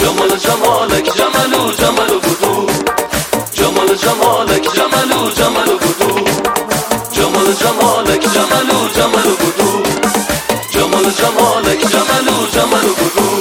جمال جمالک جمالو جمالو بودو جمال جمالک جمالو جمالو بودو جمال جمالک جمالو جمالو بودو جمال جمالک جمالو جمالو بودو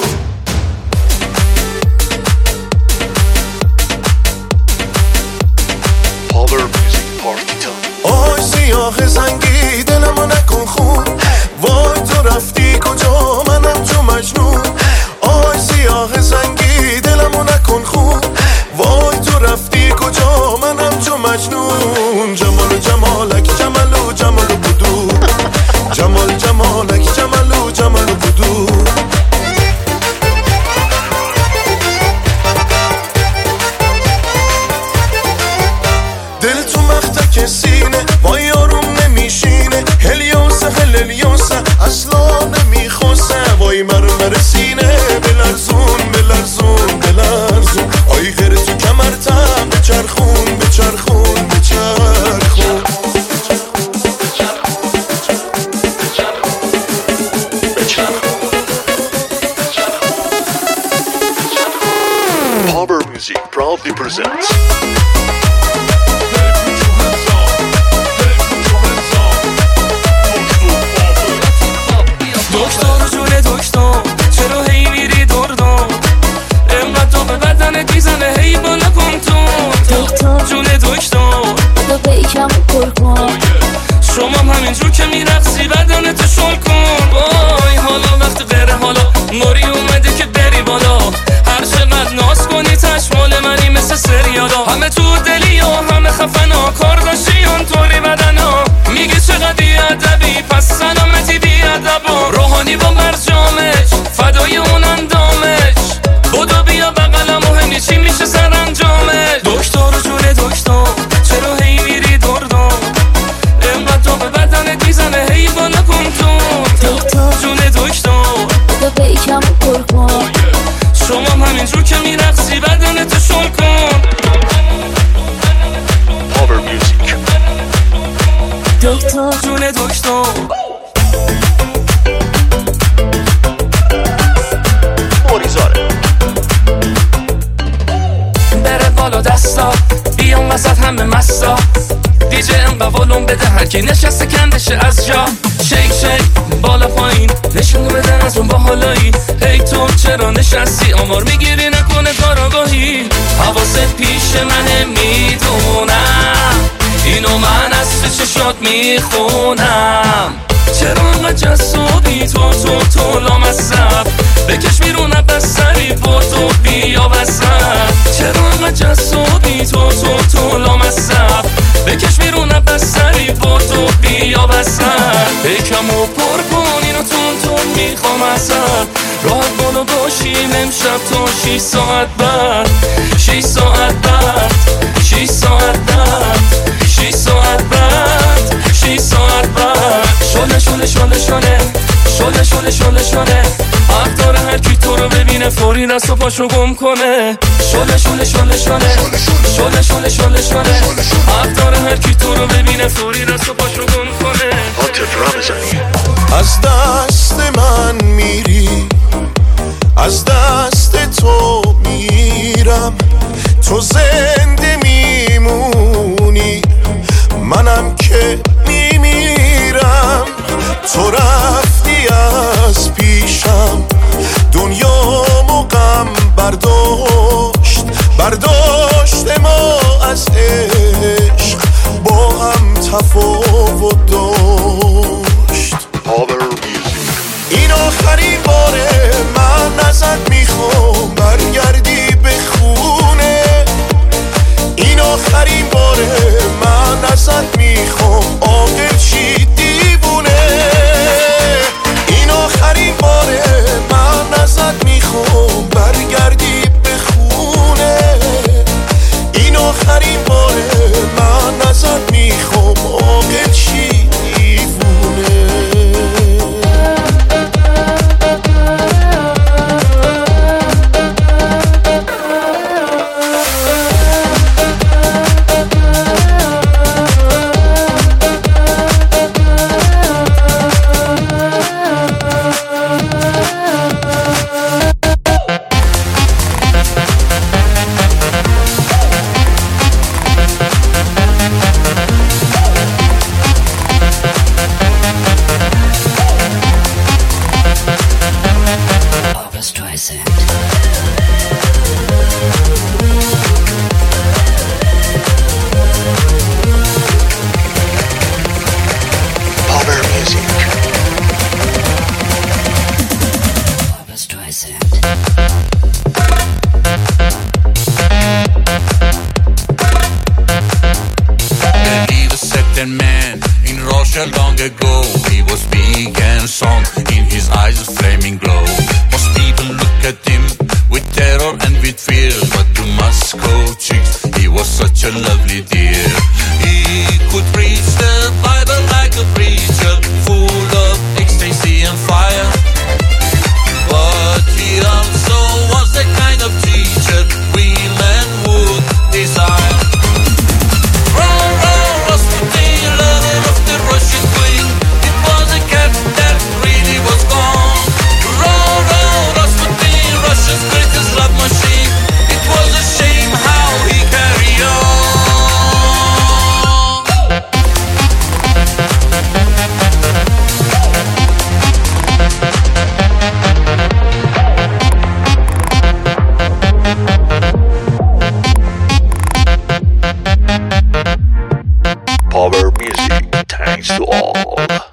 آی سیاه زنگی دلمو نکن خون وای تو رفتی کجا منم چو مجنون آی سیاه زنگی دلمو نکن خون وای تو رفتی کجا منم چو مجنون جمال جمالک جمالو جمالو بودو جمال جمالک جمالو جمالو بودو دل تو مختک سینه وای آروم نمیشینه هلیوسه هلیوسه اصلا نمیخوسه وای مرمر سینه بلرزون بلرزون بلرزون آی غیر تو کمرتم بچرخون بچرخون بچرخون Power Music proudly presents دکتر جون دکتر چرا هی میری دردم انقدر تو به بدنت میزنه هی بالا کن تو دکتر جون دکتر بدا بیکم پر کن شما همینجور که میرقصی بدنتو شل کن وای حالا وقت غیره حالا موری اومده که بری بالا هر چقدر ناز کنی تشمال منی مثل سریالا همه تو دلی و همه خفنا کار داشتی اونطوری بدنا میگه چقدر بیادبی پس سلامتی بیادبا روحانی با مرجامش فدای اون اندامش بودو بیا بقلم مهمی چی میشه سر انجامش دکتر جون دکتر چرا هی میری دردم انقدر تو به بدنت میزنه هی بالا کن تو دکتر جون دکتر بدا بیکم پر کن شما همینجور که میرقصی بدنتو شل کن Power Music دکتر جون دکتر Morizare بره بالا دستا بیان وسط همه مستا دیجه انقدر ولوم بده هرکی نشسته کندشه از جا شیک شیک بالا پایین نشون بده از اون باحالایی هی تو چرا نشستی آمار میگیری نکنه کاراگاهی حواست پیش منه میدونم اینو من از تو چشات میخونم چرا انقدر جذابی تو لامصب بکش بیرون بستری بودو بیا وسط چرا انقدر جذابی تو لامصب بکش بیرون بستری بودو بیا وسط یکمو پر کن اینو تون میخوام ازت راحت بالا باشیم امشب تا 6 ساعت بعد 6 ساعت بعد 6 ساعت بعد 6 ساعت بعد 6 ساعت بعد شله شله شله شله شله شله شله شله حق داره هر کی تو رو ببینه فوری دست و پاشو گم کنه شله شله شله شله شله شله شله شله حق داره هر کی تو رو ببینه فوری دست و پاشو گم کنه Atif Ramazani از دست من میری از دست تو میرم تو زنده میمونی منم که میمیرم تو رفتی از پیشم دنیامو غم برداشت ما از عشق با هم تفاوت داشت Power Music این آخرین باره من ازت میخوام برگردی به خونه این آخرین باره من ازت میخوام عاقل شی دیوونه این آخرین باره من ازت میخوام برگردی به خونه Barbra Streisand. Power music. Barbra Streisand. Believe a certain man in Russia long ago. He was big and strong, in his eyes a flaming glow. Most people look at him with terror and with fear, but to Moscow chicks he was such a lovely dear. He could preach the Bible like a preacher, full of ecstasy and fire. But he also was the kind of teacher women would desire. Row, row, Rasputin, lover of the Russian queen. It was a cat that really was gone. Row, row, Rasputin, Russia's greatest love machine. It was a shame how he carried on. Power music. Thanks to all.